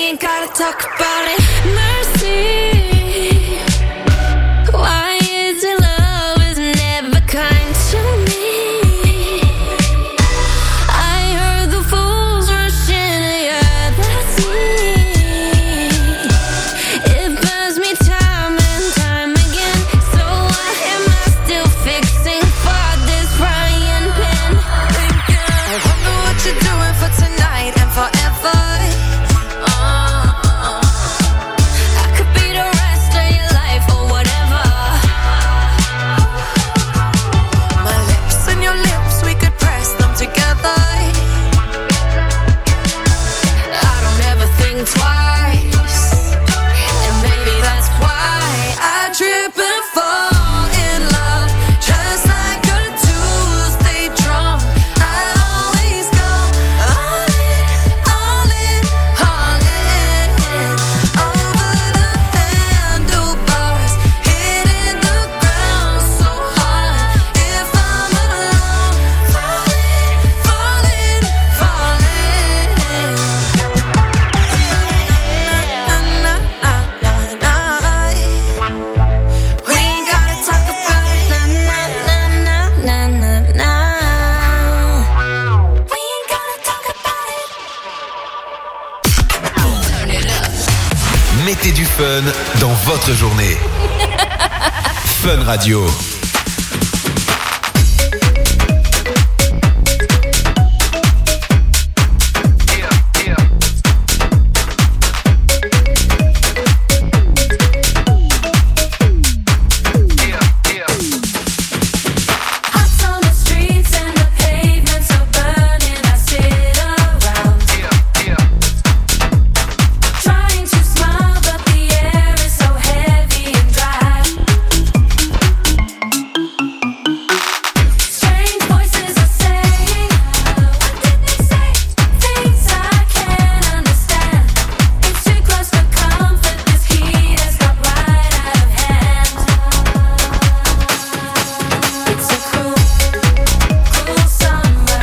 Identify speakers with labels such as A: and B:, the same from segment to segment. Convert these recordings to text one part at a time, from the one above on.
A: ain't gotta talk about it. Mercy. Why is it love is never kind to me? I heard the fools rushing, yeah, that's me. It burns me time and time again. So why am I still fixing for this frying pan? I wonder what you're doing for tonight and forever. I could be the rest of your life or whatever. My lips and your lips, we could press them together. I don't ever think twice, and maybe that's why I trip and fall in love, just like a Tuesday drum. I always go all in, all in, all in, over the handlebars, hitting the ground so hard. If I'm alone, falling, falling, falling. We ain't gotta talk about it. Nah, nah, nah, nah, nah. We ain't gotta talk about it. Turn it up.
B: Mettez du fun dans votre journée. Fun Radio.
A: Hearts on the streets and the pavements are burning. I sit around, trying to smile, but the air is so heavy and dry. Strange voices are saying, what did they say? Things I can't understand. It's too close for comfort. This heat has got right out of hand. It's a cruel, cruel summer,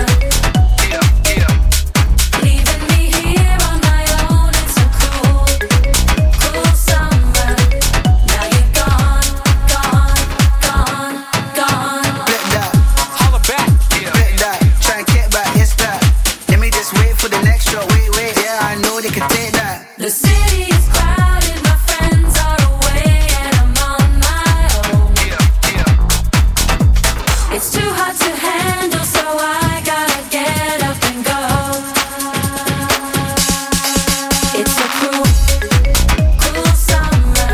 A: leaving me here on my own. It's a cruel, cruel summer. Now you're gone, gone, gone, gone.
C: Flip that, holla back, flip that, try and get back, it's that. Let me just wait for the next show, wait, yeah, I know they can take that.
A: The city is crowded, my friends are away, and I'm on my own. It's too hard to handle, so I gotta get up and go. It's a cruel, cruel summer,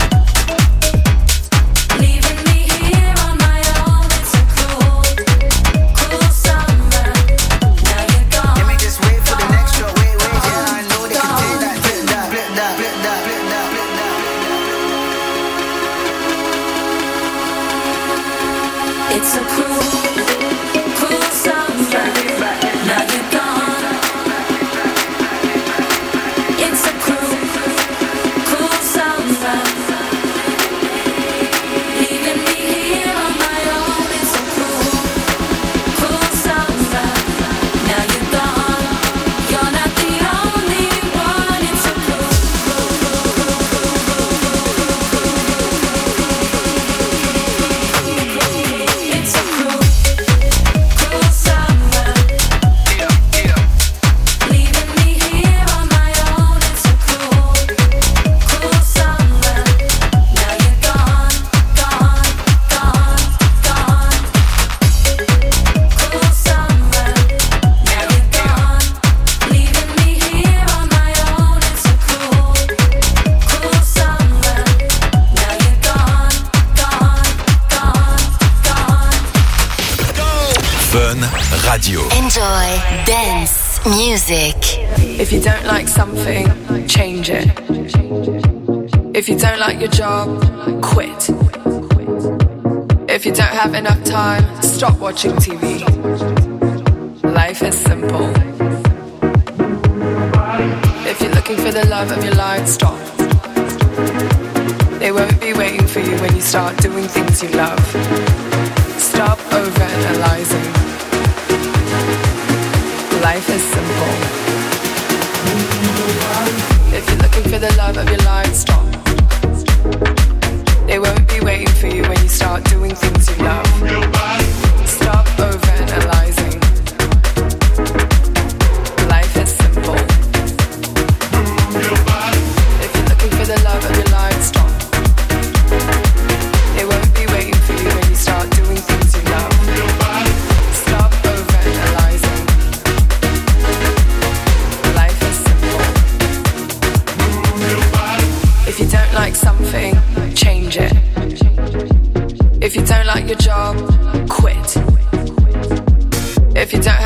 A: leaving me here on my own. It's a cruel, cruel summer. Now you're gone.
C: Let me just wait for the next show, wait, yeah, I know they can take that. Flip that, flip that, flip that, flip that, flip that.
A: It's a cruel, cruel summer. Now you're gone. It's a cruel, cruel summer, leaving me here on my own. It's a cruel, cruel summer. Now you're gone. You're not the only one. It's a cruel, it's a cruel, cruel summer, leaving me here on my own. It's a cruel, cruel summer. Now you're gone, gone, gone, gone. Cruel summer. Now you're gone, leaving me here on my own. It's a cruel, cruel summer. Now you're gone, gone, gone, gone.
B: Fun Radio.
D: Enjoy dance music.
E: If you don't like something, change it. If you don't like your job, quit. If you don't have enough time, stop watching TV. Life is simple. If you're looking for the love of your life, stop. They won't be waiting for you when you start doing things you love. Stop overanalyzing. Life is simple. If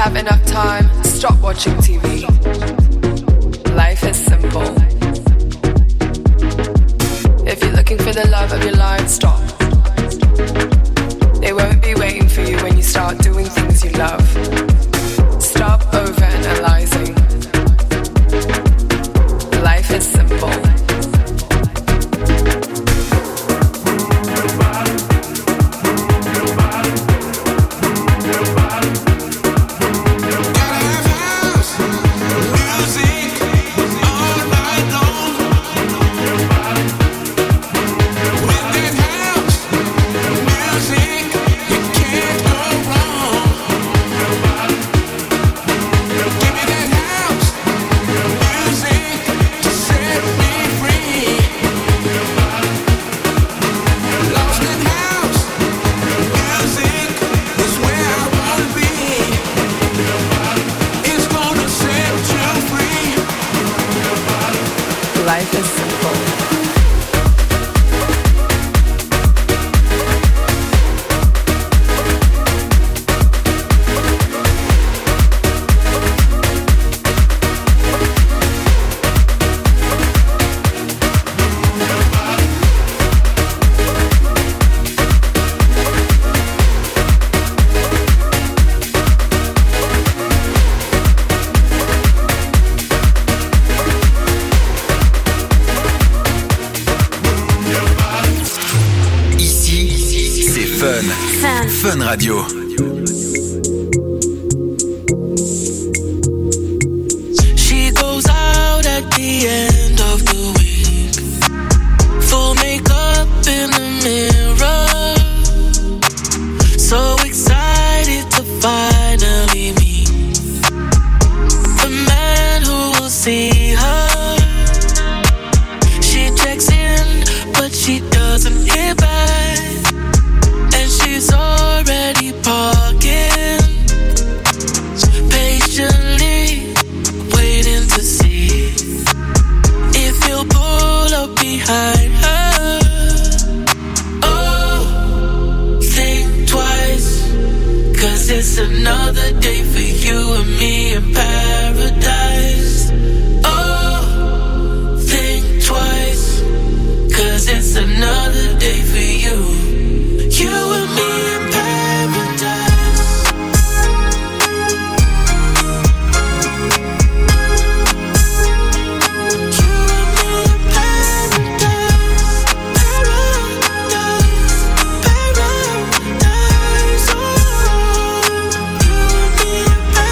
E: have enough time, stop watching TV. Life is simple. If you're looking for the love of your life, stop. They won't be waiting for you when you start doing things you love. Stop overanalyzing. Life is simple. Life is simple.
B: Fun Radio.
F: She goes out at the end of the week, full makeup in the mirror, so excited to finally meet the man who will see her. She checks in, but she doesn't hear back, and she's already parking, patiently waiting to see if he'll pull up behind her. Oh, think twice, 'cause it's another day for you and me in paradise. Oh, think twice, 'cause it's another day for you. You and me in paradise. You and me in paradise. Paradise. Paradise. Oh, you and me in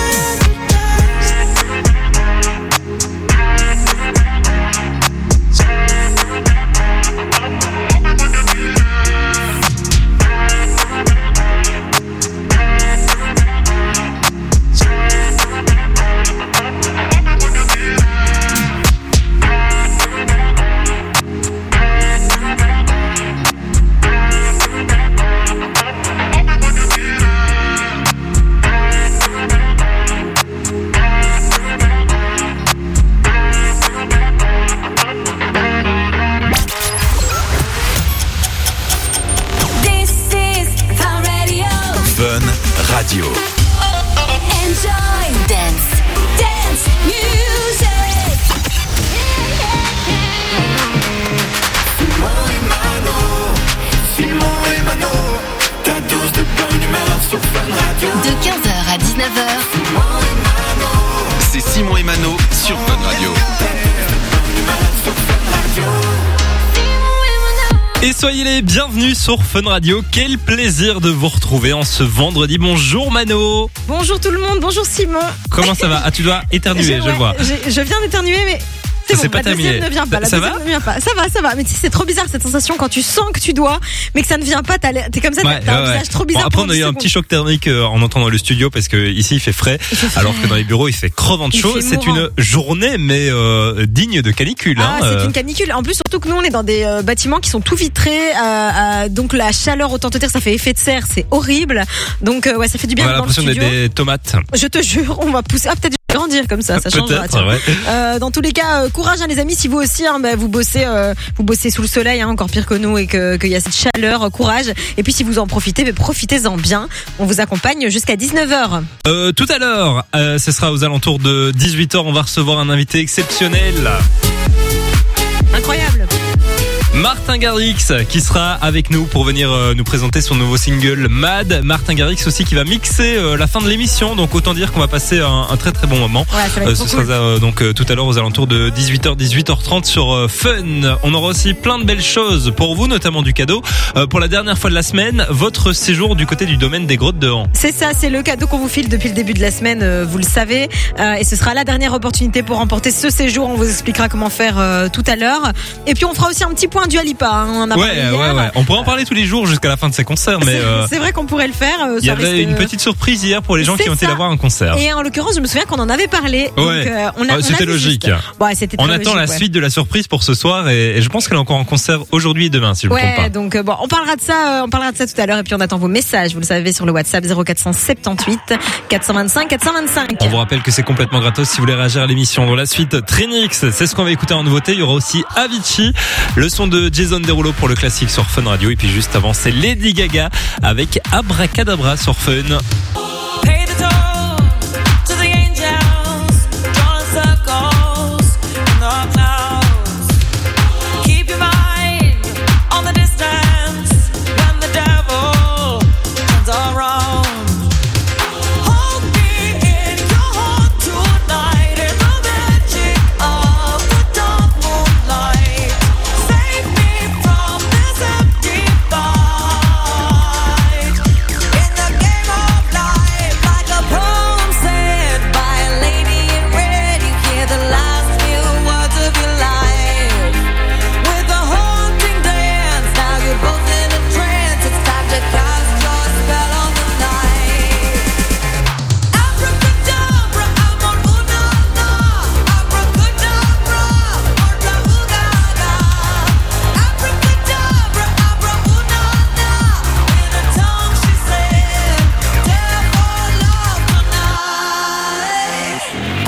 B: Fun Radio.
A: Enjoy
D: Dance.
A: dance music.
D: De 15h à 19h,
B: C'est Simon et Mano sur Fun Radio.
G: Et soyez les bienvenus sur Fun Radio. Quel plaisir de vous retrouver en ce vendredi. Bonjour Mano.
H: Bonjour tout le monde, bonjour Simon.
G: Comment ça va? Ah, tu dois éternuer, je le vois.
H: Je viens d'éternuer, mais c'est
G: C'est
H: bon,
G: pas
H: la deuxième
G: terminé.
H: ne vient pas. La
G: Ça
H: deuxième
G: va
H: ne vient pas. Ça va. Mais tu sais, c'est trop bizarre cette sensation quand tu sens que tu dois, mais que ça ne vient pas. T'es comme ça, t'as un visage trop bizarre.
G: Bon, après, on a
H: pendant
G: eu
H: 10
G: un
H: secondes.
G: petit choc thermique en entrant dans le studio parce que ici il fait frais, alors que dans les bureaux il fait crevant de
H: Il
G: chaud.
H: fait
G: C'est
H: mourant.
G: une journée mais digne de canicule.
H: Ah,
G: hein,
H: c'est une canicule. En plus, surtout que nous, on est dans des bâtiments qui sont tout vitrés. Donc la chaleur, autant te dire, ça fait effet de serre, c'est horrible. Donc ouais, ça fait du bien
G: On a
H: dans le
G: l'impression d'être
H: studio.
G: des tomates.
H: Je te jure, on va pousser. Ah, peut-être grandir comme ça changera.
G: Peut-être, ouais.
H: Dans tous les cas, courage les amis, si vous aussi vous bossez sous le soleil, encore pire que nous, et qu'il y a cette chaleur, courage. Et puis si vous en profitez, profitez-en bien. On vous accompagne jusqu'à 19h.
G: Tout à l'heure, ce sera aux alentours de 18h, on va recevoir un invité exceptionnel.
H: Incroyable.
G: Martin Garrix qui sera avec nous pour venir nous présenter son nouveau single Mad. Martin Garrix aussi qui va mixer la fin de l'émission, donc autant dire qu'on va passer un très très bon moment.
H: Ouais, ça va être
G: ce
H: cool.
G: sera donc tout à l'heure aux alentours de 18h, 18h30 sur Fun. On aura aussi plein de belles choses pour vous, notamment du cadeau. Pour la dernière fois de la semaine, votre séjour du côté du domaine des Grottes de Han.
H: C'est ça, c'est le cadeau qu'on vous file depuis le début de la semaine, vous le savez. Et ce sera la dernière opportunité pour remporter ce séjour. On vous expliquera comment faire tout à l'heure. Et puis on fera aussi un petit point Dua Lipa. On en a parlé hier.
G: On pourrait en parler tous les jours jusqu'à la fin de ses concerts, mais
H: c'est vrai qu'on pourrait le faire.
G: il y avait une petite surprise hier pour les gens qui ont été la voir un concert.
H: Et en l'occurrence, je me souviens qu'on en avait parlé.
G: Ouais.
H: Donc,
G: c'était logique.
H: C'était
G: on
H: très
G: attend
H: logique,
G: la suite de la surprise pour ce soir et je pense qu'elle est encore en concert aujourd'hui et demain, si je ne me trompe pas.
H: Donc on parlera de ça tout à l'heure, et puis on attend vos messages. Vous le savez, sur le WhatsApp 0478 425 425.
G: On vous rappelle que c'est complètement gratos si vous voulez réagir à l'émission. Dans la suite, Trinix, c'est ce qu'on va écouter en nouveauté. Il y aura aussi Avicii, le son de Jason Derulo pour le classique sur Fun Radio. Et puis juste avant, c'est Lady Gaga avec Abracadabra sur Fun.
F: Pay the toll to the angels, drawing circles in the clouds. Keep your mind on the distance when the devil turns around. Hold me in your heart tonight in the magic of the dark moonlight. Save me from this empty fight in the game of life, like a poem said by a lady in red. You hear the last few words of your life with a haunting dance. Now you're both in a trance. It's time to cast your spell on the night. Abracadabra, amor, una, na. Abracadabra, orla, ugaga. Abracadabra, abra, una, na. In a tongue she said, "Dare for love tonight."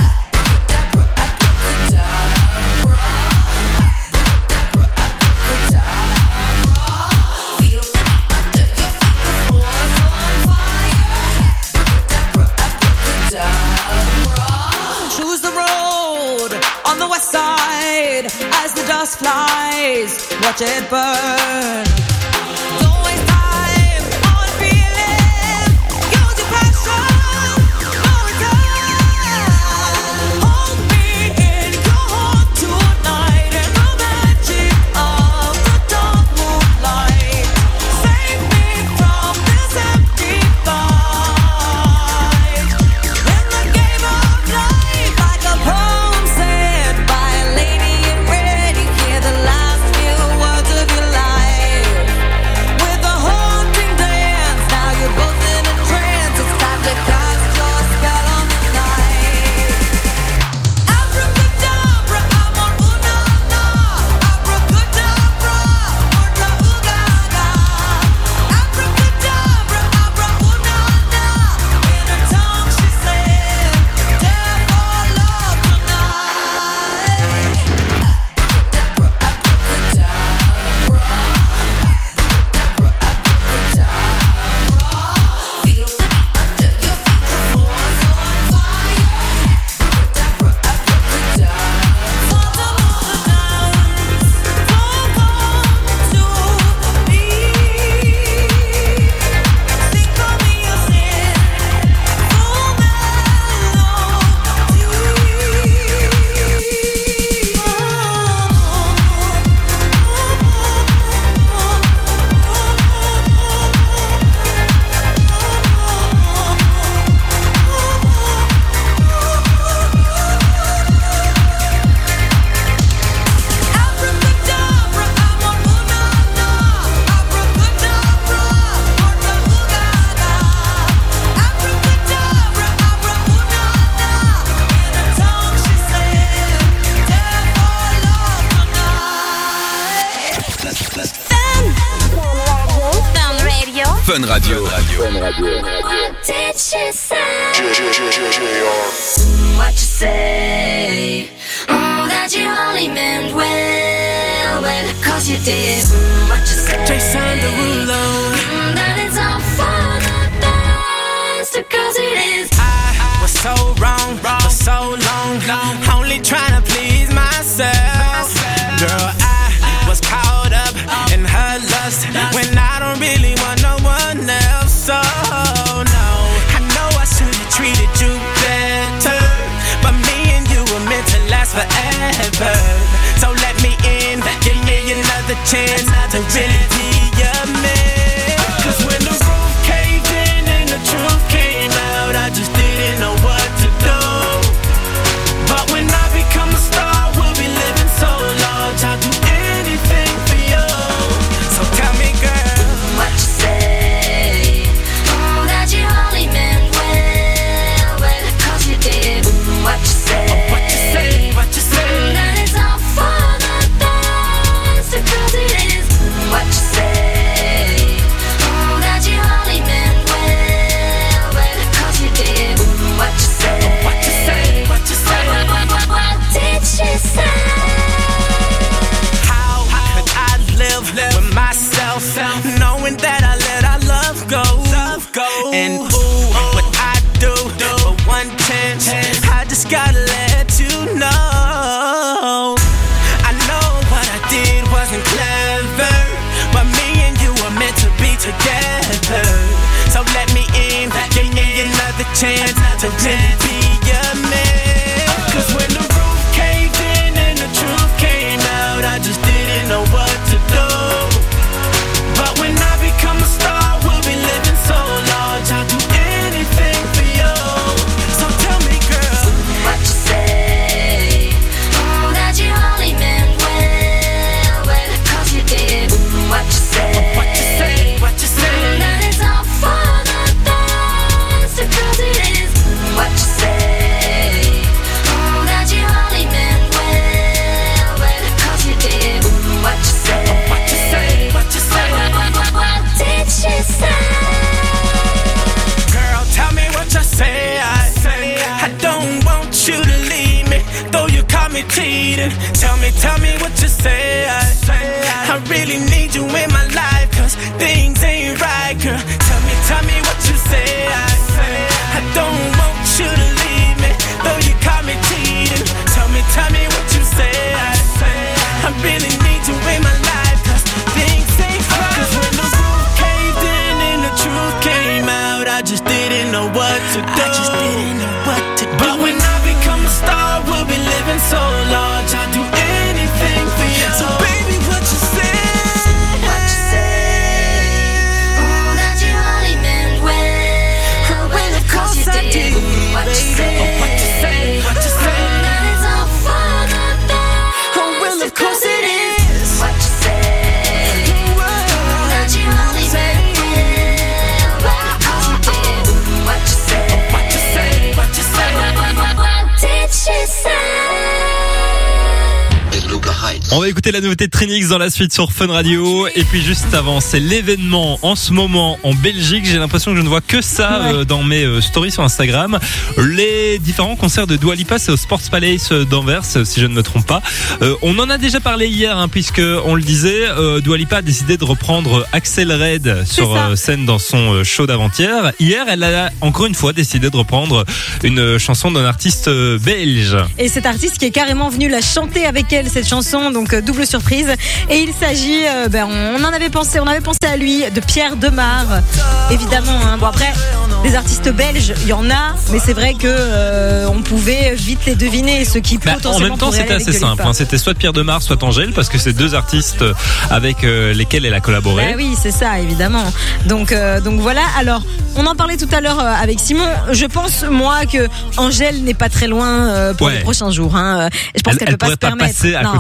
F: Choose the road on the west side as the dust flies. Watch it burn. Don't waste time on feeling. Use your passion. No return. Hold me in your heart tonight in the magic of the dark moonlight. Save me from this empty fight in the game of life, like a poem said by a lady in red. You hear the last few words of your life with a haunting dance. Now you're both in a trance. It's time to cast your spell on the night. Abracadabra, amor, una, na. Abracadabra, orla, ugaga. Abracadabra, abra, una, na. In her tongue she said, "Dare for love tonight." Abracadabra, amor, una, na. Abracadabra, orla, ugaga. Abracadabra, abra, una, na. In her tongue she said, "Dare for love tonight."
D: Fun Radio.
B: Fun Radio.
A: Did she say? what you say. That you only meant well, cause you did what you say.
I: Jason Derulo.
A: That it's all for the best, cause it is.
I: I was so wrong for so long, only trying to please myself. Girl, I was caught up in her lust when I don't really want no one else. So no, I know I should have treated you better, but me and you were meant to last forever. So let me in, give me another chance to really be your man. Cause when the roof caved in and the truth came out, I just didn't know what to do. But when I become a star, we'll be living so large, I'll do anything for you. So tell me, girl,
A: what you say. That you only meant well, cause you did what you say.
I: What you say, what you say.
A: That it's all for the best, cause it is what you say. That you only meant well, cause you did what you say.
I: What you say, what you say.
A: What did she say?
I: How could I live with myself, knowing that I let our love go? And ooh, what I do for one chance, I just gotta let you know. I know what I did wasn't clever, but me and you were meant to be together. So let me in, give me another chance to really be your man. Cause when the roof caved in and the truth came out, I just didn't know what to do. But when I become a star, we'll be living so large, I'll do anything for you. So tell me, girl,
A: What you say. That you only meant well, cause you did what you say.
I: what you say, what you say.
A: That it's all for the best, cause it is what you say. That you only meant well, cause you did what you say.
I: What you say, what you say.
A: What did she say?
I: Girl, tell me what you say. I don't want you to leave me, though you caught me cheating. Tell me what you say. I really need you in my life, cause things ain't right, girl. Tell me what you say. I don't want you to leave me, though you caught me cheating. Tell me what you say. I really need you in my life, cause things ain't right. Cause when the roof caved in and the truth came out, I just didn't know what to do. But when I become a star, we'll be living so large, I'll do anything for you. So baby, what you say?
A: What you say? That you only meant well, of course you did what you say.
I: What you say? What you say?
A: That it's all for the best,
I: well, of course it
A: is what you say. That you only meant well, cause you did what you say.
I: What you say? What you say?
A: What did she say?
G: On va écouter la nouveauté de Trinix dans la suite sur Fun Radio. Et puis juste avant, c'est l'événement en ce moment en Belgique. J'ai l'impression que je ne vois que ça dans mes stories sur Instagram. Les différents concerts de Dua Lipa, c'est au Sports Palace d'Anvers, si je ne me trompe pas. On en a déjà parlé hier, puisque on le disait, Dua Lipa a décidé de reprendre Axel Red sur scène dans son show d'avant-hier. Hier, elle a encore une fois décidé de reprendre une chanson d'un artiste belge.
H: Et cet artiste qui est carrément venu la chanter avec elle, cette chanson, donc double surprise. Et il s'agit, on avait pensé à lui, de Pierre Demar, évidemment. Bon après, des artistes belges, il y en a, mais c'est vrai que on pouvait vite les deviner, ceux qui potentiellement.
G: En même temps, c'était assez simple. C'était soit Pierre Demar, soit Angèle, parce que c'est deux artistes avec lesquels elle a collaboré.
H: Oui, c'est ça, évidemment. Donc voilà. Alors, on en parlait tout à l'heure avec Simon. Je pense moi que Angèle n'est pas très loin pour les prochains jours. Je pense qu'elle peut pas se permettre.
G: Passer à côté d'un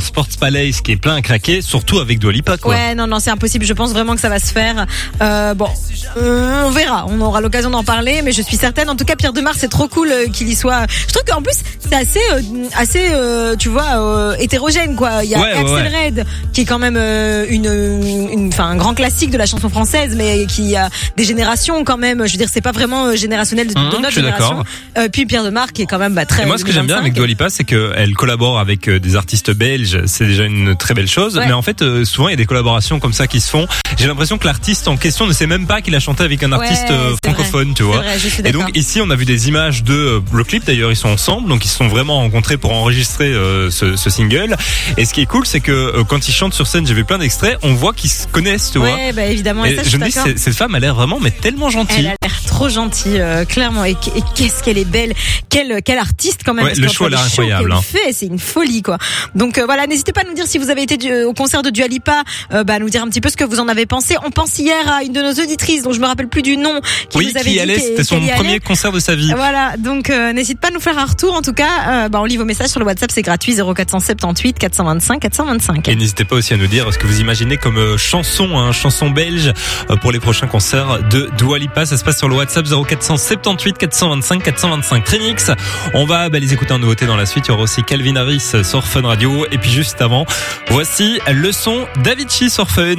G: Sports Palace qui est plein à craquer, surtout avec Dua Lipa, quoi.
H: Ouais, non, c'est impossible. Je pense vraiment que ça va se faire. On verra. On aura l'occasion d'en parler, mais je suis certaine. En tout cas, Pierre Demar, c'est trop cool qu'il y soit. Je trouve qu'en plus, c'est assez, tu vois, hétérogène, quoi. Il y a Axel Red, qui est quand même un grand classique de la chanson française, mais qui a des générations quand même. Je veux dire, c'est pas vraiment générationnel de notre génération. Puis Pierre Demar, qui est quand même très.
G: Et moi, ce que j'aime bien avec Dua Lipa, c'est qu'elle collabore avec des artistes belges. C'est déjà une très belle chose. Ouais. Mais en fait, souvent, il y a des collaborations comme ça qui se font. J'ai l'impression que l'artiste en question ne sait même pas qu'il a chanté avec un artiste francophone,
H: vrai.
G: Tu vois.
H: Vrai,
G: et donc ici, on a vu des images de le clip. D'ailleurs, ils sont ensemble, donc ils se sont vraiment rencontrés pour enregistrer ce single. Et ce qui est cool, c'est que quand ils chantent sur scène, j'ai vu plein d'extraits, on voit qu'ils se connaissent, tu vois.
H: Ouais, bah évidemment.
G: Et ça, je me dis, cette femme a l'air vraiment, mais tellement gentille.
H: Elle a l'air trop gentille, clairement. Et qu'est-ce qu'elle est belle. Quel artiste quand même.
G: Ouais, le show a l'air incroyable.
H: C'est une folie, quoi. Donc voilà, n'hésitez pas à nous dire si vous avez été au concert de Dua Lipa, à nous dire un petit peu ce que vous en avez pensé. On pense hier à une de nos auditrices dont je me rappelle plus du nom, qui nous avait dit
G: c'était son premier concert de sa vie.
H: Voilà, donc n'hésite pas à nous faire un retour. En tout cas, on lit vos messages sur le WhatsApp, c'est gratuit, 0478 425 425.
G: Et n'hésitez pas aussi à nous dire ce que vous imaginez comme chanson belge pour les prochains concerts de Dua Lipa. Ça se passe sur le WhatsApp 0478 425 425. Trinix, on va les écouter en nouveauté dans la suite. Il y aura aussi Calvin Harris sur Fun Radio. Et puis juste avant, voici le son d'Avicii sur Fun.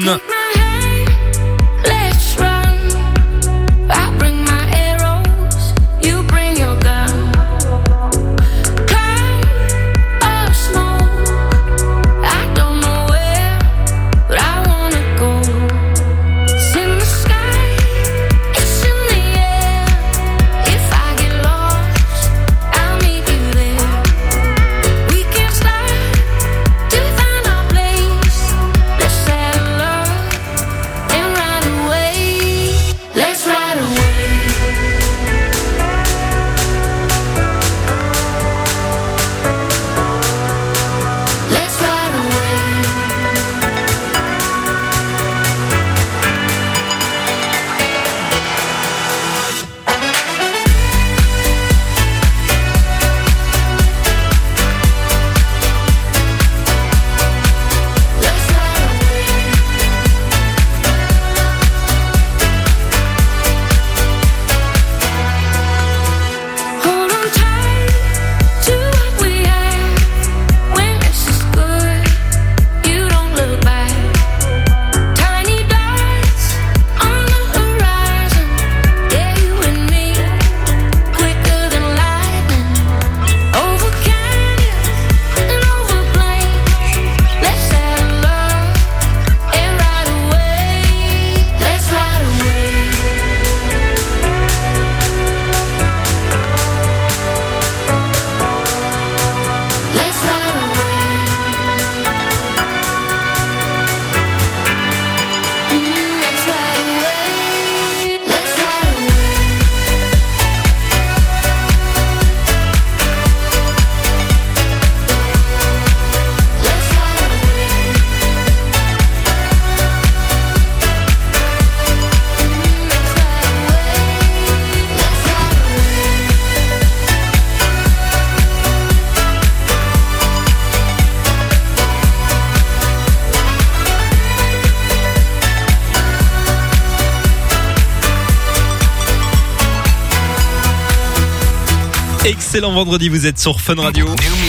G: Excellent vendredi, vous êtes sur Fun Radio.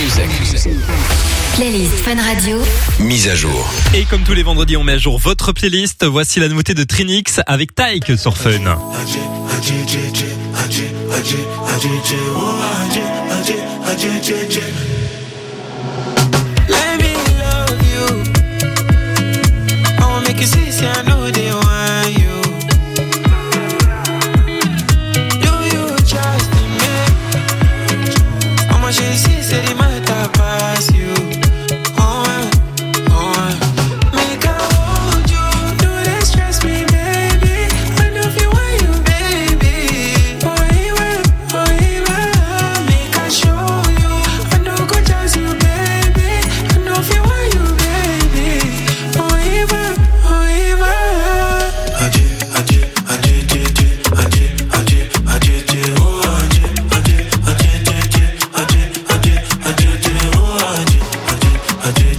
D: Playlist Fun Radio.
B: Mise à jour.
G: Et comme tous les vendredis, on met à jour votre playlist. Voici la nouveauté de Trinix avec Tyke sur Fun.
J: Let me love you. I wanna make you see, I know they want you. She said it might pass you. Make I hold you, do they stress me, baby? I know if you want you, baby. Make I show you, I know good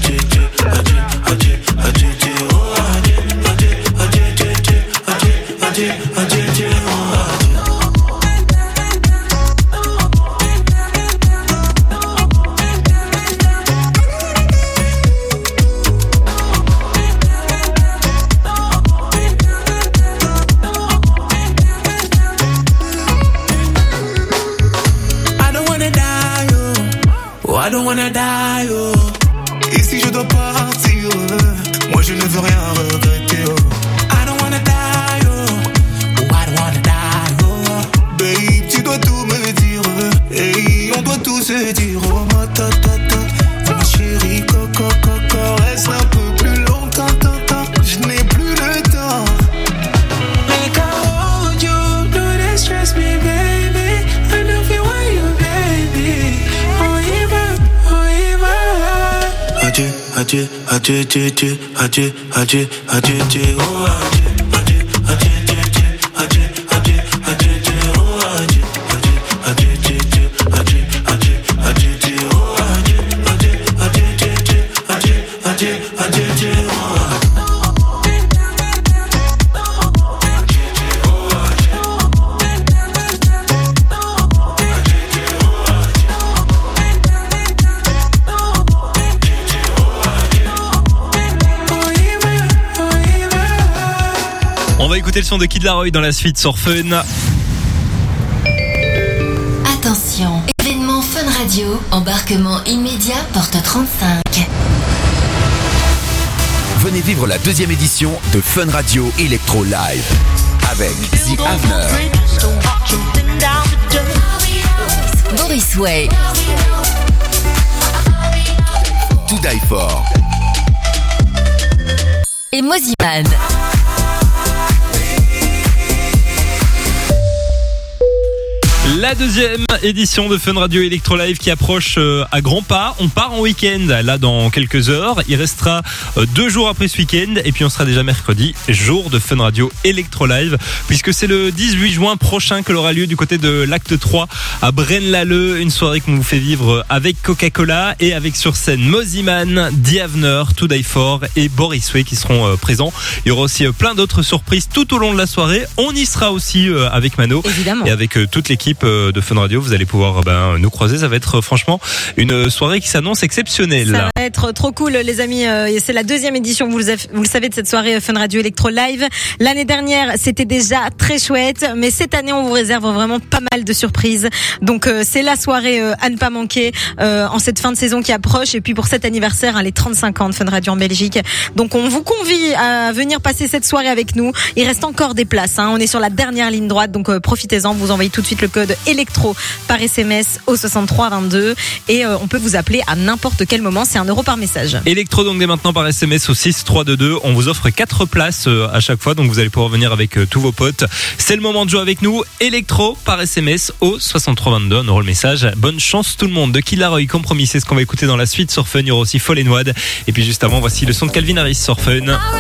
J: I don't wanna die, oh. Et si je dois partir, moi je ne veux rien regretter, oh. I don't wanna die, oh. I don't wanna die, oh. Babe, tu dois tout me dire, hey, on doit tout se dire, oh. Ma chérie, coco, coco, reste un peu plus longtemps, je n'ai plus le temps. Make I hold you, do they stress me, baby? I love you when you, baby. Adieu, adieu, adieu, adieu, adieu, adieu, adieu, adieu, oh adieu, adieu, adieu, adieu, adieu, adieu, adieu, oh adieu, adieu, adieu, adieu, adieu, adieu, adieu, oh adieu, adieu, adieu, adieu, adieu, adieu, adieu, oh.
G: On va écouter le son de Kid Laroi dans la suite sur Fun.
K: Attention, événement Fun Radio, embarquement immédiat, porte 35.
B: Venez vivre la deuxième édition de Fun Radio Electro Live avec The Avener,
K: Boris Way,
B: To Die For
K: et Moziman.
G: La deuxième édition de Fun Radio Electro Live qui approche à grands pas. On part en week-end là dans quelques heures. Il restera 2 jours après ce week-end et puis on sera déjà mercredi, jour de Fun Radio Electro Live, puisque c'est le 18 juin prochain que aura lieu du côté de l'Acte 3 à Braine-l'Alleud, une soirée qu'on vous fait vivre avec Coca-Cola et avec sur scène Moziman, The Avener, To Die For et Boris Way qui seront présents. Il y aura aussi plein d'autres surprises tout au long de la soirée. On y sera aussi avec Mano.
H: Évidemment.
G: Et avec toute l'équipe de Fun Radio, vous allez pouvoir nous croiser. Ça va être franchement une soirée qui s'annonce exceptionnelle.
H: Ça va être trop cool, les amis. C'est la deuxième édition, vous le savez, de cette soirée Fun Radio Electro Live. L'année dernière, c'était déjà très chouette, mais cette année, on vous réserve vraiment pas mal de surprises. Donc, c'est la soirée à ne pas manquer en cette fin de saison qui approche. Et puis pour cet anniversaire, les 35 ans de Fun Radio en Belgique. Donc, on vous convie à venir passer cette soirée avec nous. Il reste encore des places. On est sur la dernière ligne droite, donc profitez-en. Vous envoyez tout de suite le code électro par SMS au 63 22 et on peut vous appeler à n'importe quel moment, c'est 1 € par message.
G: Électro donc dès maintenant par SMS au 6322. On vous offre 4 places à chaque fois, donc vous allez pouvoir venir avec tous vos potes. C'est le moment de jouer avec nous. Électro par SMS au 63 22. 1 € le message. Bonne chance tout le monde. De Kid Laroi, Compromis, c'est ce qu'on va écouter dans la suite sur Fun. Il y aura aussi Fall and Wad. Et puis juste avant, voici le son de Calvin Harris sur Fun.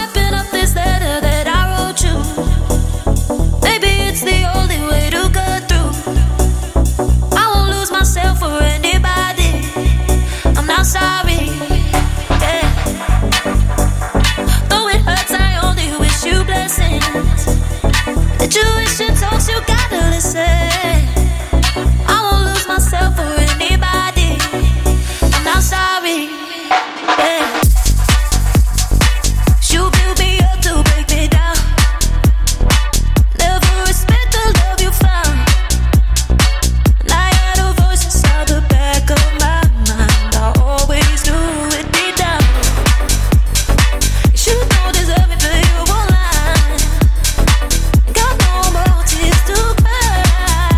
A: Sorry, yeah. Though it hurts, I only wish you blessings. The tuition talks, you gotta listen. I won't lose myself for anybody. I'm not sorry, yeah. You build me up to break me down. Never respect the love you found. And I had a voice inside the back of my mind. Always knew it deep down. You don't deserve it, but you won't lie. Got no more tears to cry.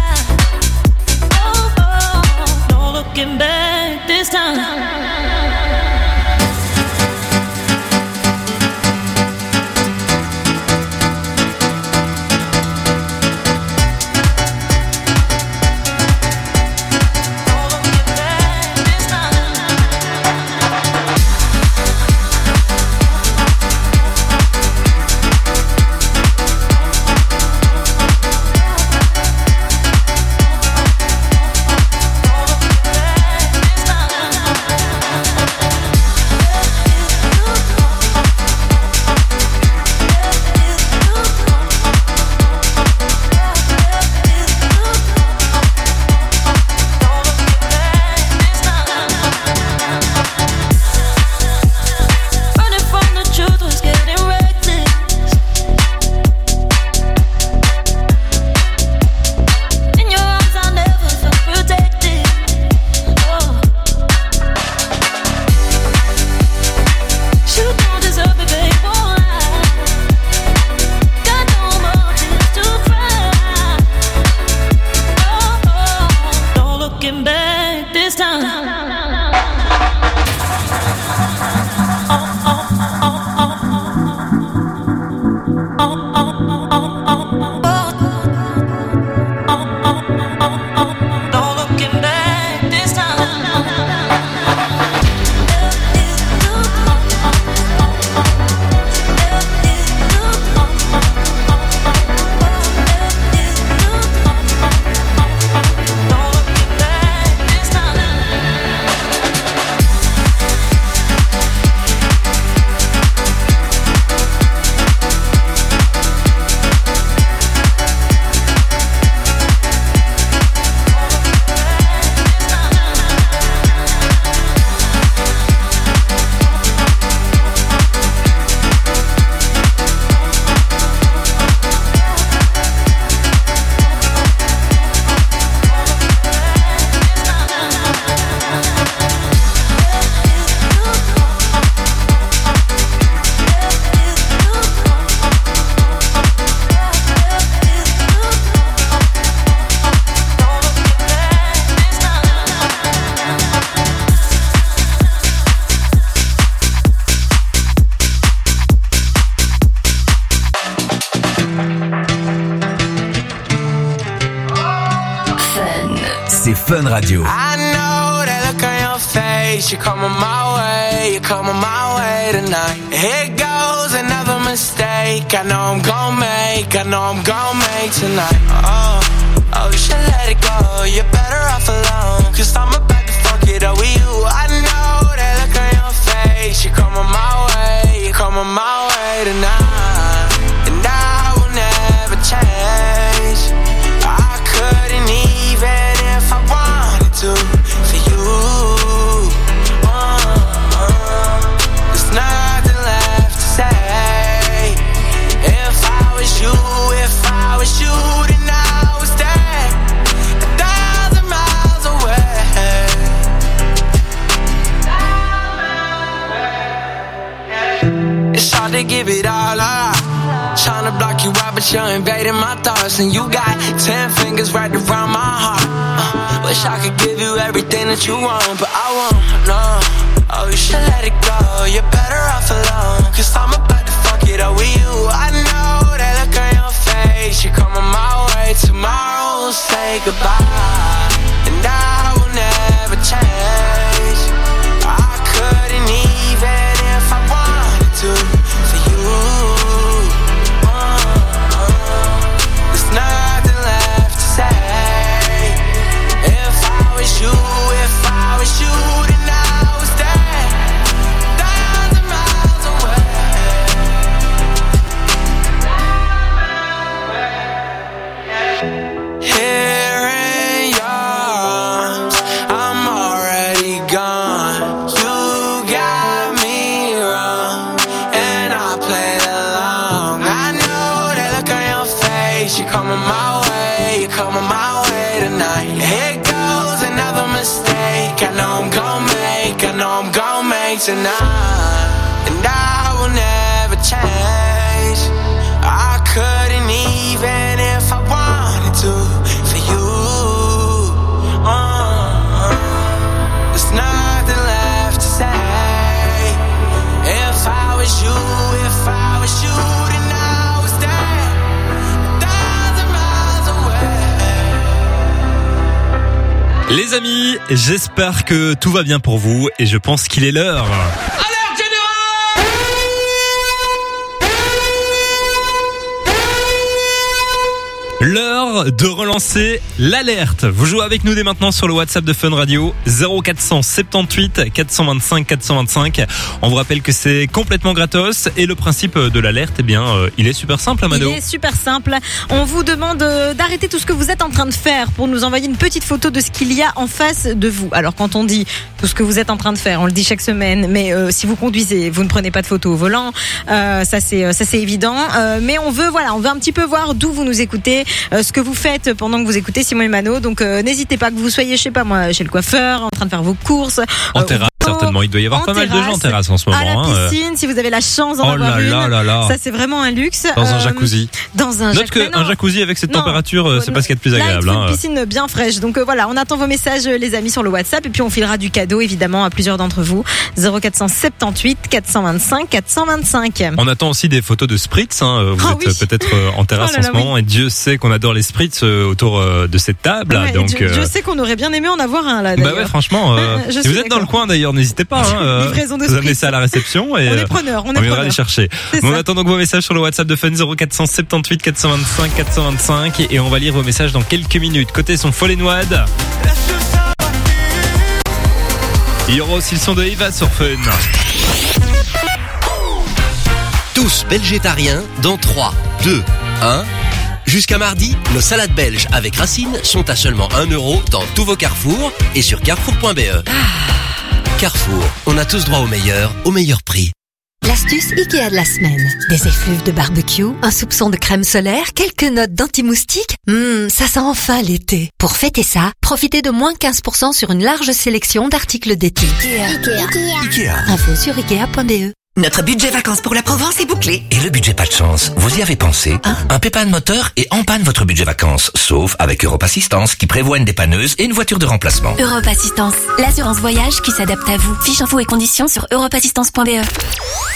B: Fun Radio.
I: I know that look on your face. You're coming my way. You're coming my way tonight. Here goes another mistake. I know I'm gon' make. I know I'm gon' make tonight. Oh, you should let it go. You're better off alone. 'Cause I'm about to fuck it up with you. I know that look on your face. You're coming my way. You're coming my way tonight. And I will never change. I couldn't even if I wanted to for you. There's nothing left to say. If I was you, then I was there 1,000 miles away. It's hard to give it all up. Trying to block you out, but you're invading my thoughts. And you got 10 fingers right around my heart. Wish I could give you everything that you want, but I won't, no. Oh, you should let it go. You're better off alone. 'Cause I'm about to fuck it up with you. I know that look on your face. You're coming my way. Tomorrow we'll say goodbye. And I will never change. I couldn't even if I wanted to for you. There's nothing left to say. If I was you, then I was there 1,000 miles away. Here in your arms, I'm already gone. You got me wrong, and I played along. I know that look on your face. You're coming my way. You're coming my way tonight. Here goes another mistake. I know I'm gon' make tonight. And I will never change. I couldn't even if I wanted to for you. There's nothing left to say. If I was you, then I was there 1,000 miles away.
G: Les amis, j'espère que tout va bien pour vous et je pense qu'il est l'heure. L'heure de relancer l'alerte. Vous jouez avec nous dès maintenant sur le WhatsApp de Fun Radio 0478 425 425. On vous rappelle que c'est complètement gratos et le principe de l'alerte, eh bien, il est super simple, Amado.
H: Il est super simple. On vous demande d'arrêter tout ce que vous êtes en train de faire pour nous envoyer une petite photo de ce qu'il y a en face de vous. Alors quand on dit tout ce que vous êtes en train de faire, on le dit chaque semaine, mais si vous conduisez, vous ne prenez pas de photo au volant, ça c'est évident. Mais on veut un petit peu voir d'où vous nous écoutez. Ce que vous faites pendant que vous écoutez Simon et Mano. Donc n'hésitez pas, que vous soyez, je sais pas moi, chez le coiffeur, en train de faire vos courses.
G: En terrasse, certainement. Il doit y avoir pas mal de gens en terrasse en ce moment.
H: À la piscine, si vous avez la chance d'en avoir une. Ça c'est vraiment un luxe.
G: Dans un jacuzzi.
H: Note
G: qu'un jacuzzi avec cette température, c'est pas ce qu'il y a de plus agréable.
H: Là, il faut une piscine bien fraîche. Donc voilà, on attend vos messages, les amis, sur le WhatsApp. Et puis on filera du cadeau, évidemment, à plusieurs d'entre vous. 0478 425 425.
G: On attend aussi des photos de spritz. Vous êtes peut-être en terrasse en ce moment. Et Dieu sait qu'on adore les spritz autour de cette table.
H: Ouais, donc, je sais qu'on aurait bien aimé en avoir un là.
G: Bah ouais, franchement. Si vous êtes dans le coin d'ailleurs, n'hésitez pas.
H: Livraison de
G: vous amenez ça à la réception et
H: on est preneurs.
G: On viendra les chercher. On attend donc vos messages sur le WhatsApp de Fun 0478 425 425 et on va lire vos messages dans quelques minutes. Côté son Fall and Wad. Il y aura aussi le son de Eva sur Fun.
L: Tous végétariens dans 3, 2, 1. Jusqu'à mardi, nos salades belges avec racines sont à seulement 1 € dans tous vos carrefours et sur carrefour.be. Carrefour, on a tous droit au meilleur prix.
M: L'astuce Ikea de la semaine. Des effluves de barbecue, un soupçon de crème solaire, quelques notes d'anti-moustique. Ça sent enfin l'été. Pour fêter ça, profitez de moins 15% sur une large sélection d'articles d'été.
L: Ikea.
M: Info sur Ikea.be.
N: Notre budget vacances pour la Provence est bouclé.
L: Et le budget pas de chance, vous y avez pensé? Un pépin de moteur et en panne votre budget vacances. Sauf avec Europe Assistance qui prévoit une dépanneuse et une voiture de remplacement.
K: Europe Assistance, l'assurance voyage qui s'adapte à vous. Fiche infos et conditions sur europeassistance.be.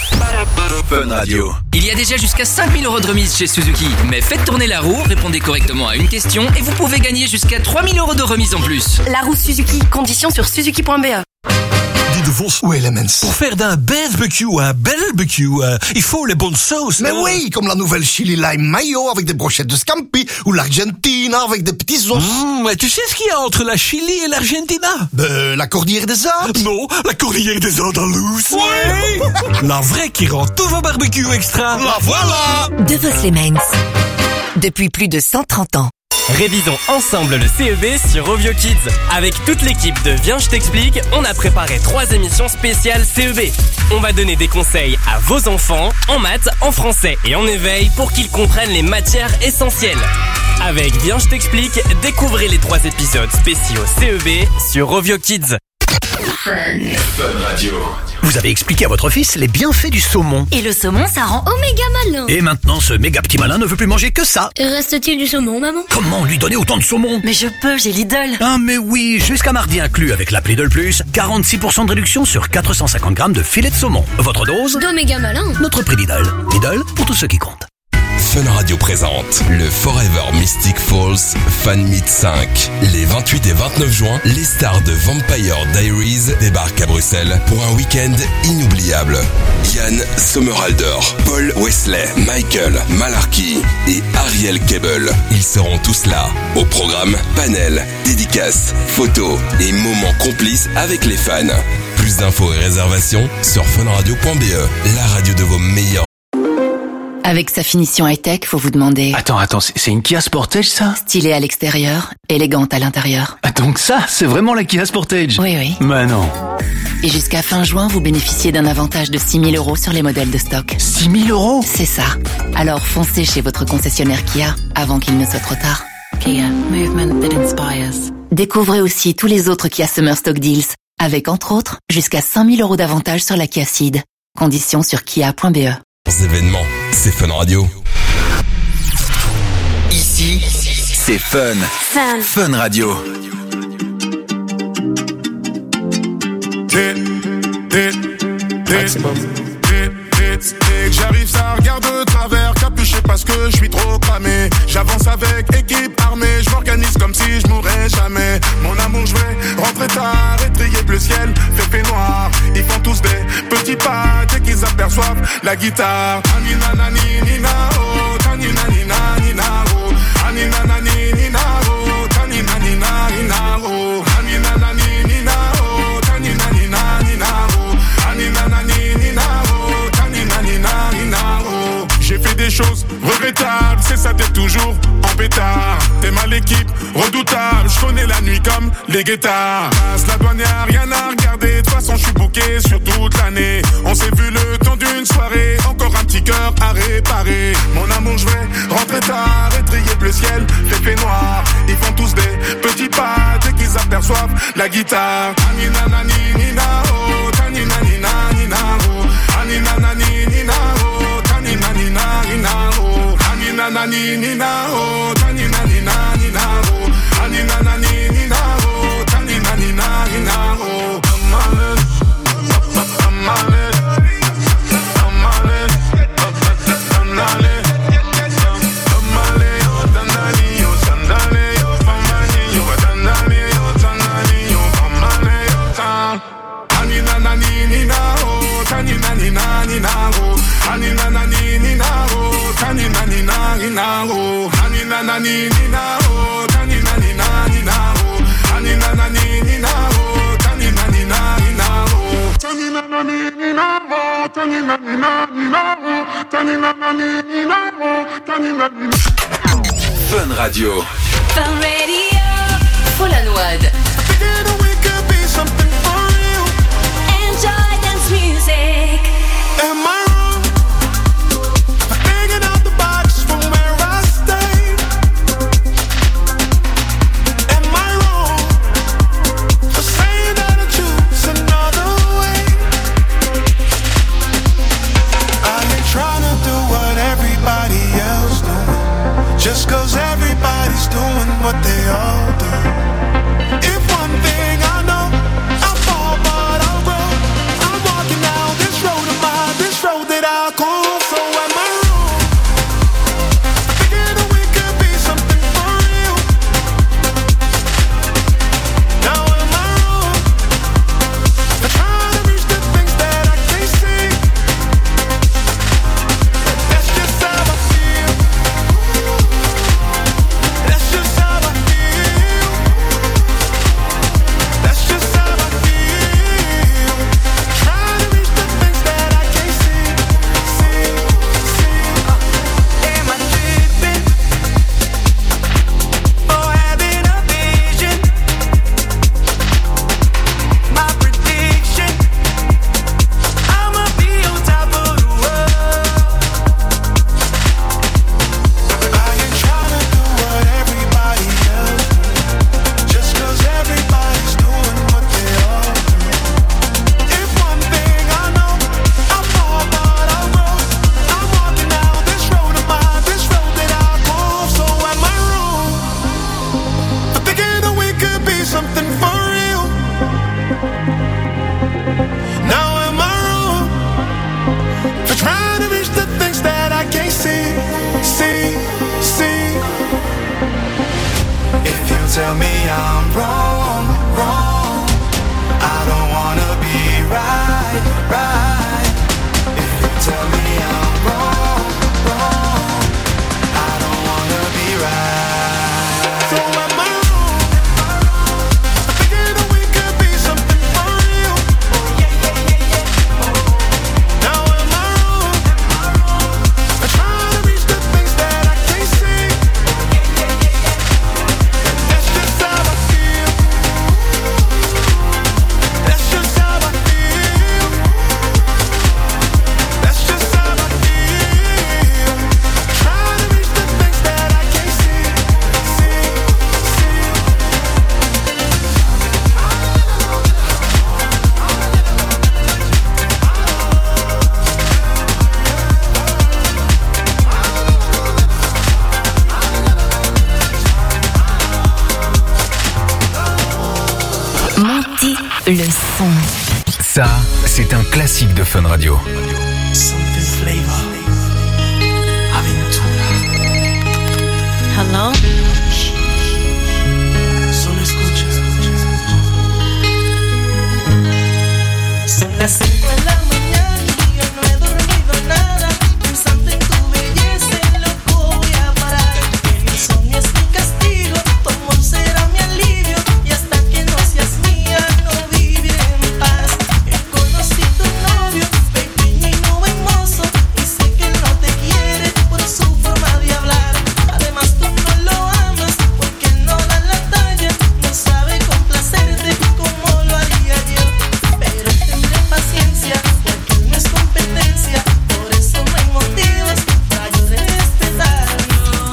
B: Fun Radio.
O: Il y a déjà jusqu'à 5000 € de remise chez Suzuki. Mais faites tourner la roue, répondez correctement à une question et vous pouvez gagner jusqu'à 3000 € de remise en plus.
P: La roue Suzuki, conditions sur suzuki.be.
Q: Dis de Vos ou Elements. Pour faire d'un barbecue un barbecue, il faut les bonnes sauces.
R: Mais oui, comme la nouvelle chili lime mayo avec des brochettes de scampi ou l'Argentina avec des petits os.
Q: Mais tu sais ce qu'il y a entre la Chili et l'Argentina?
R: La cordillère des Andes.
Q: Non, la cordillère des Andalouses.
R: Oui.
Q: La vraie qui rend tous vos barbecues extra.
R: La voilà.
N: De Vos Elements. Depuis plus de 130 ans.
S: Révisons ensemble le CEB sur Rovio Kids. Avec toute l'équipe de Viens je t'explique, on a préparé 3 émissions spéciales CEB. On va donner des conseils à vos enfants en maths, en français et en éveil pour qu'ils comprennent les matières essentielles. Avec Viens je t'explique, découvrez les 3 épisodes spéciaux CEB sur Rovio Kids.
B: Fun Radio.
T: Vous avez expliqué à votre fils les bienfaits du saumon.
U: Et le saumon, ça rend oméga malin.
T: Et maintenant, ce méga petit malin ne veut plus manger que ça.
U: Reste-t-il du saumon, maman?
T: Comment lui donner autant de saumon?
U: Mais je peux, j'ai Lidl.
T: Ah mais oui, jusqu'à mardi inclus avec l'appli Lidl Plus, 46% de réduction sur 450 grammes de filet de saumon. Votre dose?
U: D'oméga malin.
T: Notre prix Lidl. Lidl pour tous ceux qui comptent.
B: Fun Radio présente le Forever Mystic Falls Fan Meet 5. Les 28 et 29 juin, les stars de Vampire Diaries débarquent à Bruxelles pour un week-end inoubliable. Yann Sommerhalder, Paul Wesley, Michael Malarkey et Ariel Kebel. Ils seront tous là. Au programme, panel, dédicaces, photos et moments complices avec les fans. Plus d'infos et réservations sur funradio.be, la radio de vos meilleurs.
V: Avec sa finition high-tech, faut vous demander...
W: Attends, c'est une Kia Sportage, ça?
V: Stylée à l'extérieur, élégante à l'intérieur.
W: Donc ça, c'est vraiment la Kia Sportage?
V: Oui.
W: Mais non.
V: Et jusqu'à fin juin, vous bénéficiez d'un avantage de 6 000 € sur les modèles de stock.
W: 6 000 €?
V: C'est ça. Alors foncez chez votre concessionnaire Kia, avant qu'il ne soit trop tard. Kia, movement that inspires. Découvrez aussi tous les autres Kia Summer Stock Deals, avec entre autres, jusqu'à 5 000 € d'avantage sur la Kia Ceed. Conditions sur kia.be.
B: Événements, c'est Fun Radio. Ici, c'est Fun. Fun Radio.
J: J'arrive, ça regarde de travers, capuché parce que je suis trop cramé. J'avance avec équipe armée, je m'organise comme si je mourrais jamais. Mon amour, je vais rentrer tard, étrier le ciel, fait noir. Ils font tous des petits pas dès qu'ils aperçoivent la guitare. Anina nani nina oh, tanina nina nina oh, anina nani nina oh, tanina nina nina oh, anina nani nina oh, tanina nina nina oh, anina nani nina oh, tanina nina nina oh. J'ai fait des choses regrettables, c'est ça, t'es toujours en pétard. T'es mal l'équipe, redoutable, je connais la nuit comme les guettards. Passe la douane, y'a rien à regarder, de toute façon je suis booké sur toute l'année. On s'est vu le temps d'une soirée, encore un petit cœur à réparer. Mon amour, je vais rentrer tard, étrier le ciel, fait noir. Ils font tous des petits pas dès qu'ils aperçoivent la guitare. Anina nani nina oh, tanina nina nina oh, anina nani nina oh, tanina nina nina oh, anina nani nina oh, tanina nina nina oh, anina nani nina oh, tanina nina nina oh.
B: Fun Radio.
A: Fun Radio.
V: Folanwad.
A: Enjoy dance music.
J: Am I wrong for hanging out the box from where I stay? Am I wrong for saying that I choose another way? I ain't trying to do what everybody else do, just 'cause everybody's doing what they all do. tell me I'm wrong, wrong, I don't wanna be right, right. If you tell me I'm wrong, wrong, I don't wanna be right. So am I wrong? Thinking that we could be something for real. Now am I wrong? I'm trying to reach the things that I can't see. That's just how I feel. That's just how I feel. That's just how I feel. Trying to reach the things that I can't see.
K: Montez le son.
C: Ça, c'est un classique de Fun Radio.
J: Something flavor. Aventura.
H: Hello?
J: Solo escucha. Son las 5 de la mañana y yo no he dormido nada. Pensando en tu belleza, en loco voy a parar. El insomnio es mi castigo, tu amor será mi alivio. Y hasta que no seas mía, no viviré en paz. Conocí tu novio, pequeño y no buen mozo. Y sé que él no te quiere por su forma de hablar. Además tú no lo amas porque él no da la talla. No sabe complacerte como lo haría yo. Pero tendré paciencia porque él no es competencia. Por eso no hay motivos para yo respetarlo.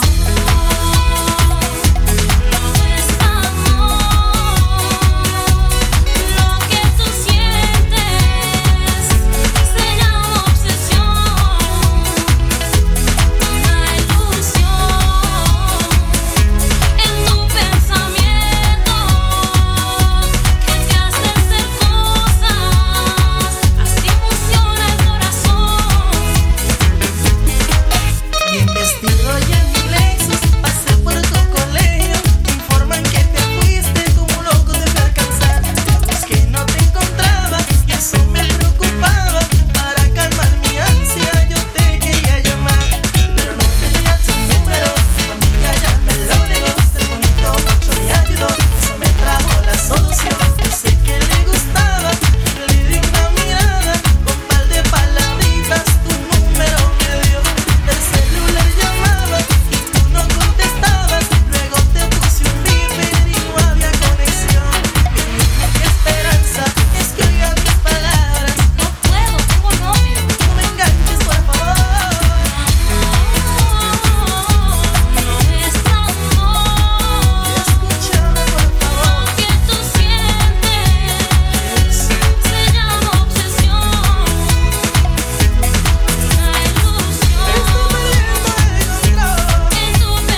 A: Lo que tú sientes se llama obsesión, una ilusión en tu pensamiento que te hace hacer cosas, así funciona el corazón.
J: Bien vestido y en Lexus, pasé por tu colegio. Me informan que te fuiste como un loco de alcanzar. Es que no te encontraba y eso me preocupaba. Para calmar mi ansia yo te quería llamar, pero no tenía tu número. Tu amiga ya me lo negó. Ser bonito mucho me ayudó, eso me trajo la solución. Yo sé que le gustaba, le di una mirada. Con par de palabritas tu número me dio. Del celular llamaba y tú no contestabas. Luego te puse un beeper y no había conexión. Mi única esperanza es que oiga mis palabras.
A: No puedo, tengo novio.
J: No me engañes, por favor.
A: Es amor.
J: Escúchame, por favor.
A: Lo que tú sientes se llama obsesión, una ilusión en tu pensamiento que te hace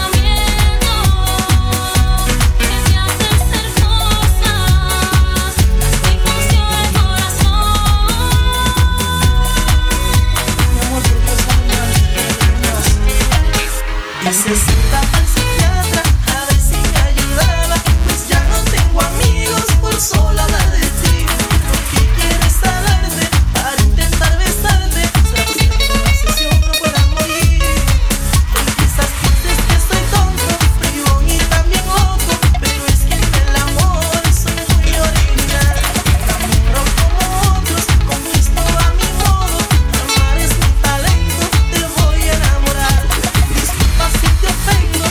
A: hacer cosas, así funciona el
J: Necesitaba al psiquiatra a ver si me ayudaba. Pues ya no tengo amigos por solo hablar de ti. ¿Por qué quieres hablarte para intentar besarte? Será posible que mi obsesión no pueda morir. Quizás pienses que soy tonto, bribón y también loco, pero es que en el amor soy muy original. Enamoro como otros, conquisto a mi modo. Amar es mi talento, te voy a enamorar. Disculpa si te ofendo,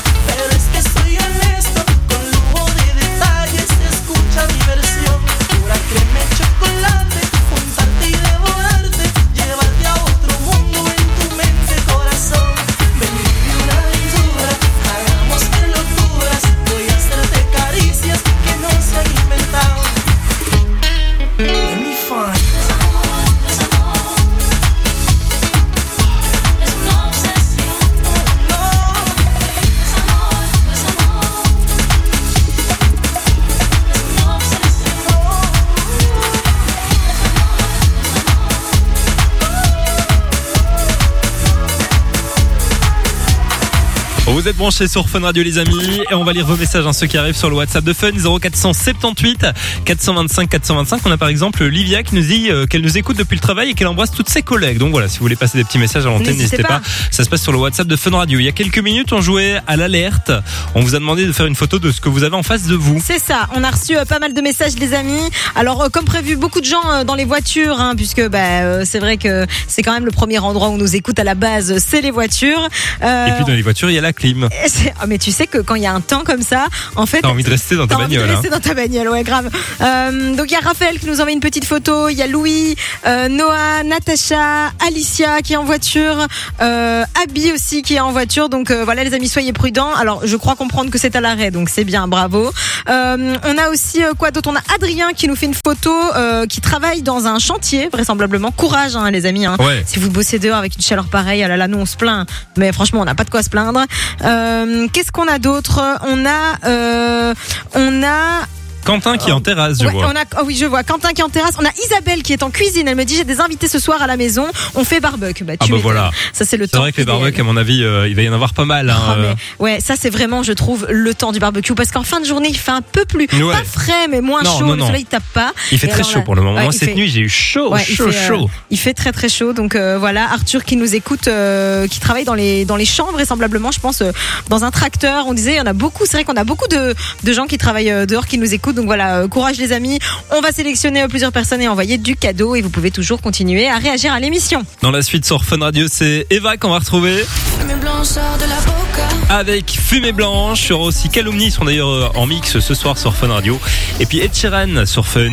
G: Vous êtes branchés sur Fun Radio les amis et on va lire vos messages, ceux qui arrivent sur le WhatsApp de Fun 0478 425 425. On a par exemple Livia qui nous dit qu'elle nous écoute depuis le travail et qu'elle embrasse toutes ses collègues. Donc voilà, si vous voulez passer des petits messages à l'antenne, n'hésitez pas. Ça se passe sur le WhatsApp de Fun Radio. Il y a quelques minutes, on jouait à l'alerte. On vous a demandé de faire une photo de ce que vous avez en face de vous.
H: C'est ça, on a reçu pas mal de messages les amis. Alors comme prévu, beaucoup de gens dans les voitures, puisque c'est vrai que c'est quand même le premier endroit où on nous écoute à la base, c'est les voitures.
G: Et puis dans les voitures, il y a la clim.
H: Mais tu sais que quand il y a un temps comme ça, en fait,
G: t'as envie de rester dans ta bagnole.
H: T'as envie de rester dans ta bagnole, ouais, grave. Donc il y a Raphaël qui nous envoie une petite photo, il y a Louis, Noah, Natacha, Alicia qui est en voiture, Abby aussi qui est en voiture. Donc voilà les amis, soyez prudents. Alors je crois comprendre que c'est à l'arrêt, donc c'est bien, bravo. On a aussi quoi d'autre? On a Adrien qui nous fait une photo, qui travaille dans un chantier, vraisemblablement. Courage les amis.
G: Ouais.
H: Si vous bossez dehors avec une chaleur pareille, ah là là, nous on se plaint. Mais franchement, on n'a pas de quoi se plaindre. Qu'est-ce qu'on a d'autre? On a
G: Quentin qui est en terrasse, je vois.
H: Oui, je vois. Quentin qui est en terrasse. On a Isabelle qui est en cuisine. Elle me dit, j'ai des invités ce soir à la maison. On fait barbecue.
G: Voilà.
H: Ça, c'est le temps.
G: C'est vrai que les barbecues, à mon avis, il va y en avoir pas mal.
H: Ouais, ça, c'est vraiment, je trouve, le temps du barbecue. Parce qu'en fin de journée, il fait un peu plus, pas frais, mais moins chaud. Le soleil tape pas.
G: Il fait très chaud pour le moment. Moi, cette nuit, j'ai eu chaud.
H: Il fait très, très chaud. Donc, voilà. Arthur qui nous écoute, qui travaille dans les champs, vraisemblablement, je pense, dans un tracteur. On disait, il y en a beaucoup. C'est vrai qu'on a beaucoup de gens qui travaillent dehors, qui nous écoutent. Donc voilà, courage les amis. On va sélectionner plusieurs personnes et envoyer du cadeau et vous pouvez toujours continuer à réagir à l'émission.
G: Dans la suite sur Fun Radio, c'est Eva qu'on va retrouver.
A: Fumée blanche sort de la boca.
G: Avec Fumée Blanche, il y aura aussi Calomnie, ils sont d'ailleurs en mix ce soir sur Fun Radio. Et puis Ed Sheeran sur Fun.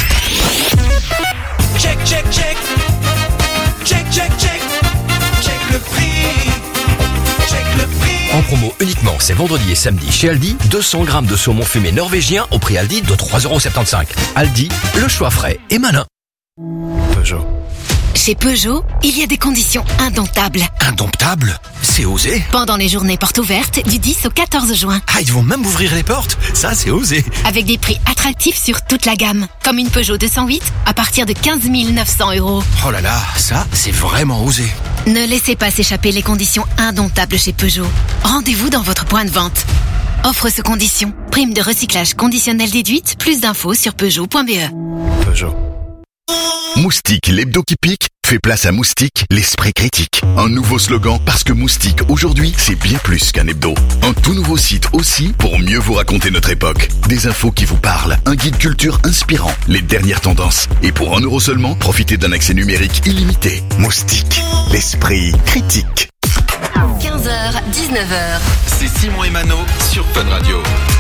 J: Check, check, check. Check, check, check. Check le prix. Check le prix.
T: En promo uniquement, c'est vendredi et samedi chez Aldi, 200 grammes de saumon fumé norvégien au prix Aldi de 3,75 €. Aldi, le choix frais et malin. Peugeot.
K: Chez Peugeot, il y a des conditions indomptables.
Q: Indomptable? C'est osé.
K: Pendant les journées portes ouvertes du 10 au 14 juin.
Q: Ah, ils vont même ouvrir les portes? Ça, c'est osé.
K: Avec des prix attractifs sur toute la gamme. Comme une Peugeot 208 à partir de 15 900 €.
Q: Oh là là, ça, c'est vraiment osé.
K: Ne laissez pas s'échapper les conditions indomptables chez Peugeot. Rendez-vous dans votre point de vente. Offre sous conditions. Prime de recyclage conditionnelle déduite. Plus d'infos sur Peugeot.be.
Q: Peugeot.
D: Moustique, l'hebdo qui pique, fait place à Moustique, l'esprit critique. Un nouveau slogan parce que Moustique, aujourd'hui, c'est bien plus qu'un hebdo. Un tout nouveau site aussi pour mieux vous raconter notre époque. Des infos qui vous parlent, un guide culture inspirant, les dernières tendances. Et pour 1 € seulement, profitez d'un accès numérique illimité. Moustique, l'esprit critique.
K: 15h, 19h.
B: C'est Simon et Mano sur Fun Radio.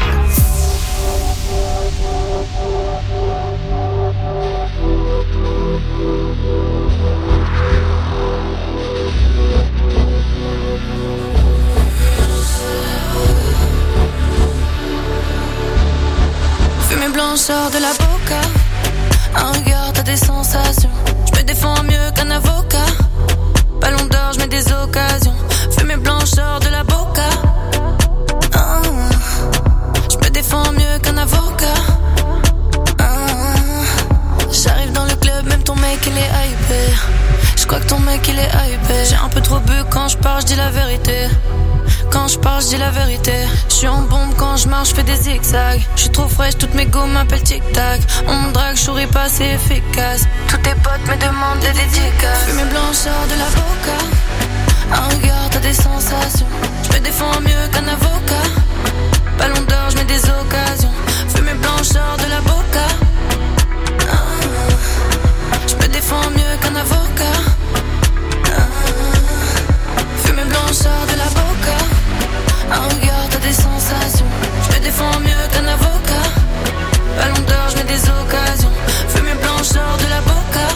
A: Fumée blanche sort de la boca. Un regard, t'as des sensations. Je me défends mieux qu'un avocat. Ballon d'or, je mets des occasions. Fumée blanche sort de la boca. Je me défends mieux qu'un avocat. J'arrive dans le club, même ton mec il est hypé. Je crois que ton mec il est hypé. J'ai un peu trop bu, quand je parle je dis la vérité. Quand je parle je dis la vérité. Je suis en bombe quand je marche, je fais des zigzags. Je suis trop fraîche, toutes mes gommes m'appellent tic tac. On me drague, je souris pas, c'est efficace. Tous tes potes me demandent des dédicaces. Fumée blanche sort de la boca. Un regard, t'as des sensations. Je me défends mieux qu'un avocat. Ballon d'or, je mets des occasions. Fumée blanche sort de la boca. Je me défends mieux qu'un avocat. Fumée blanche sort de la boca. Un regard, t'as des sensations. Je me défends mieux qu'un avocat. Ballon d'or, je mets des occasions. Fumée blanche sort de la boca.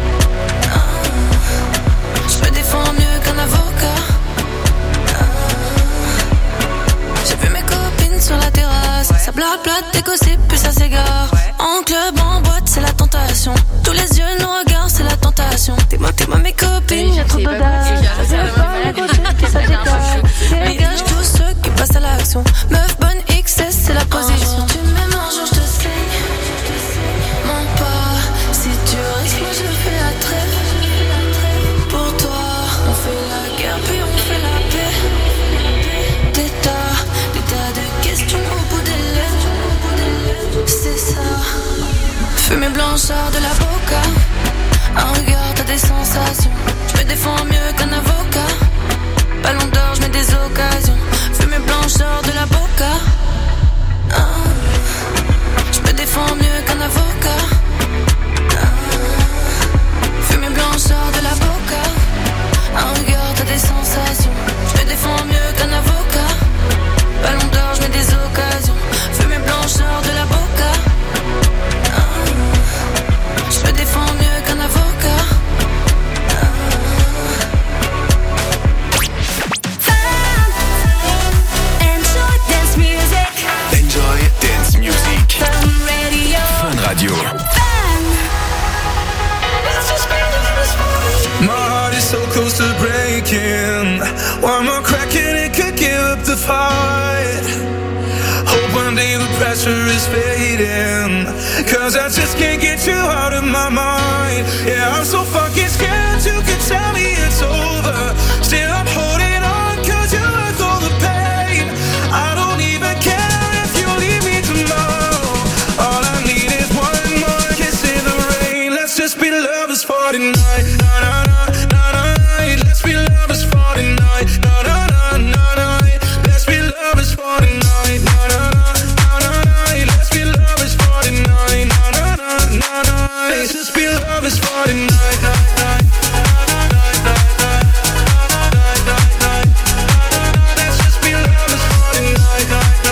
A: Je me défends mieux qu'un avocat. J'ai vu mes copines sur la Fumée blanche sort de la boca. Un regard, t'as des sensations. Je me défends mieux qu'un avocat. Ballon d'or, je mets des occasions. Fumée blanche sort de la boca. Je me défends mieux qu'un avocat. Fumée blanche sort de la boca. Un regard, t'as des sensations. Je me défends mieux qu'un avocat. Ballon d'or, je mets des occasions. Fumée blanche sort de la boca. Je me défends mieux qu'un avocat. Enjoy dance music.
E: Enjoy dance music. Fun Radio.
J: My heart is so close to breaking. One more crack and it could give up the fight. Hope one day the pressure is fading. Cause I just can't get you out of my mind. Yeah, I'm so fucking scared you could tell me it's over. Still I'm holding on cause you're worth all the pain. I don't even care if you leave me tomorrow. All I need is one more kiss in the rain. Let's just be lovers for tonight. Na na na na na. Let's be lovers for tonight. Na na na na na. Let's be lovers for tonight. Na na na na na. Let's be lovers for tonight. Na na na na na. Let's just be lovers for tonight. Let's just be lovers for tonight.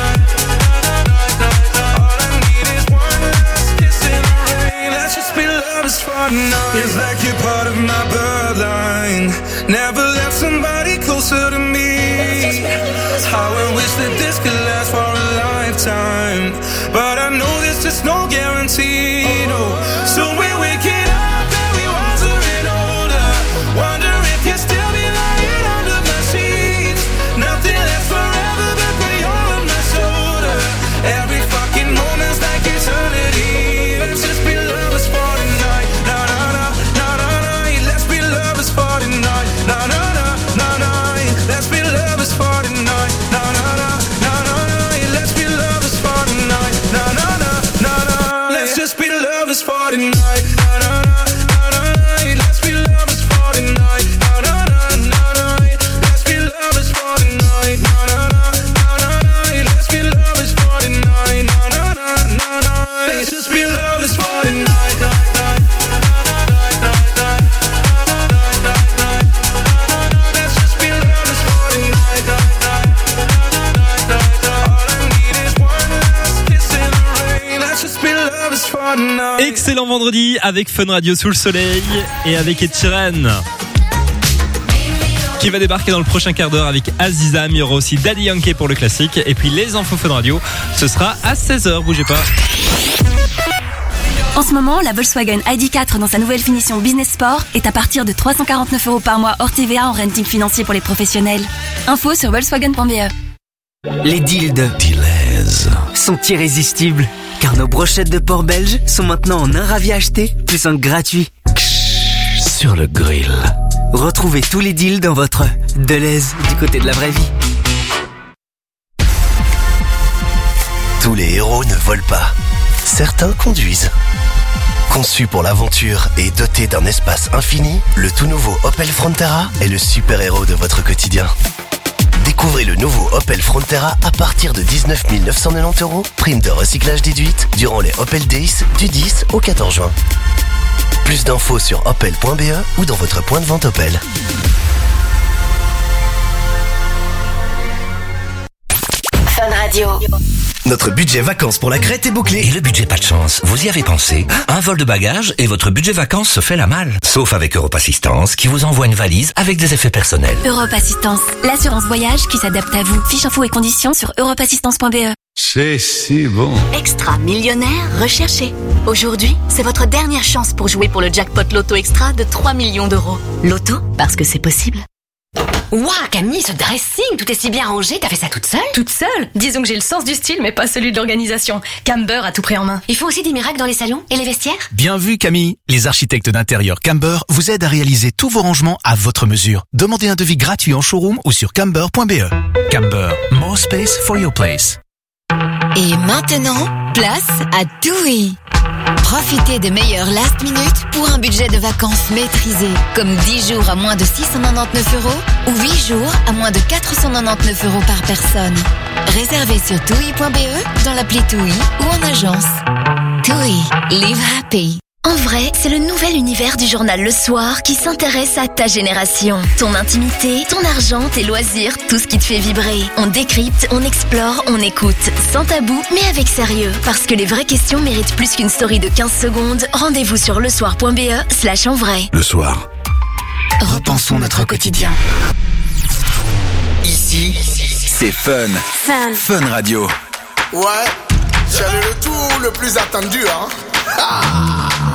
J: All I need is one last kiss in the rain. Let's just be lovers for tonight. It's like you're part of my bloodline. Never left somebody closer to me. How I wish that this could last for a lifetime. But I know there's just no guarantee, no. So we're waking up and we wondering older. Wonder if you'll still be lying under my sheets. Nothing lasts forever but when you're on my shoulder. Every fucking moment's like eternity. Let's just be lovers for tonight. Na na na na na na. Let's be lovers for tonight. Na na na na na. Let's be lovers for tonight. Na na na na na na. Let's be lovers for tonight. Na na na na na. Let's just be lovers for tonight. Na na na na na. Let's be lovers for tonight. Na na na na na. Let's be lovers for tonight. Na na na na na. Let's be lovers for tonight. Na na na na na. Let's just be lovers for tonight. Let's just be lovers for tonight. All I need is one last kiss in the rain. Let's just be lovers for tonight.
G: Excellent vendredi avec Fun Radio sous le soleil et avec Ed Sheeran qui va débarquer dans le prochain quart d'heure avec Aziza. Il y aura aussi Daddy Yankee pour le classique et puis les infos Fun Radio. Ce sera à 16h, bougez pas.
U: En ce moment, la Volkswagen ID4 dans sa nouvelle finition Business Sport est à partir de 349 € par mois hors TVA en renting financier pour les professionnels. Info sur volkswagen.be.
F: Les deals de Deleuze sont irrésistibles, car nos brochettes de porc belge sont maintenant en un ravi acheté, plus un gratuit. Sur le grill. Retrouvez tous les deals dans votre Deleuze du côté de la vraie vie.
L: Tous les héros ne volent pas. Certains conduisent. Conçu pour l'aventure et doté d'un espace infini, le tout nouveau Opel Frontera est le super-héros de votre quotidien. Découvrez le nouveau Opel Frontera à partir de 19 990 €, prime de recyclage déduite durant les Opel Days du 10 au 14 juin. Plus d'infos sur opel.be ou dans votre point de vente Opel.
N: Fun Radio.
L: Notre budget vacances pour la Crète est bouclé.
T: Et le budget pas de chance, vous y avez pensé? Un vol de bagages et votre budget vacances se fait la malle. Sauf avec Europe Assistance qui vous envoie une valise avec des effets personnels.
U: Europe Assistance, l'assurance voyage qui s'adapte à vous. Fiche info et conditions sur europeassistance.be.
I: C'est si bon.
U: Extra millionnaire recherché. Aujourd'hui, c'est votre dernière chance pour jouer pour le jackpot Loto Extra de 3 millions d'euros. Loto, parce que c'est possible.
X: Ouah, Camille, ce dressing, tout est si bien rangé, t'as fait ça toute seule?
P: Toute seule? Disons que j'ai le sens du style, mais pas celui de l'organisation. Camber a tout pris en main.
X: Il faut aussi des miracles dans les salons et les vestiaires?
C: Bien vu, Camille. Les architectes d'intérieur Camber vous aident à réaliser tous vos rangements à votre mesure. Demandez un devis gratuit en showroom ou sur camber.be. Camber, more space for your place.
V: Et maintenant, place à TUI. Profitez des meilleurs last minute pour un budget de vacances maîtrisé, comme 10 jours à moins de 699 € ou 8 jours à moins de 499 € par personne. Réservez sur TUI.be, dans l'appli TUI ou en agence. TUI, live happy.
I: En vrai, c'est le nouvel univers du journal Le Soir qui s'intéresse à ta génération. Ton intimité, ton argent, tes loisirs, tout ce qui te fait vibrer. On décrypte, on explore, on écoute. Sans tabou, mais avec sérieux. Parce que les vraies questions méritent plus qu'une story de 15 secondes. Rendez-vous sur lesoir.be/envrai.
D: Le Soir.
T: Repensons notre quotidien.
M: Ici, c'est Fun. Fun Radio.
O: Ouais, j'avais le tout le plus attendu, hein.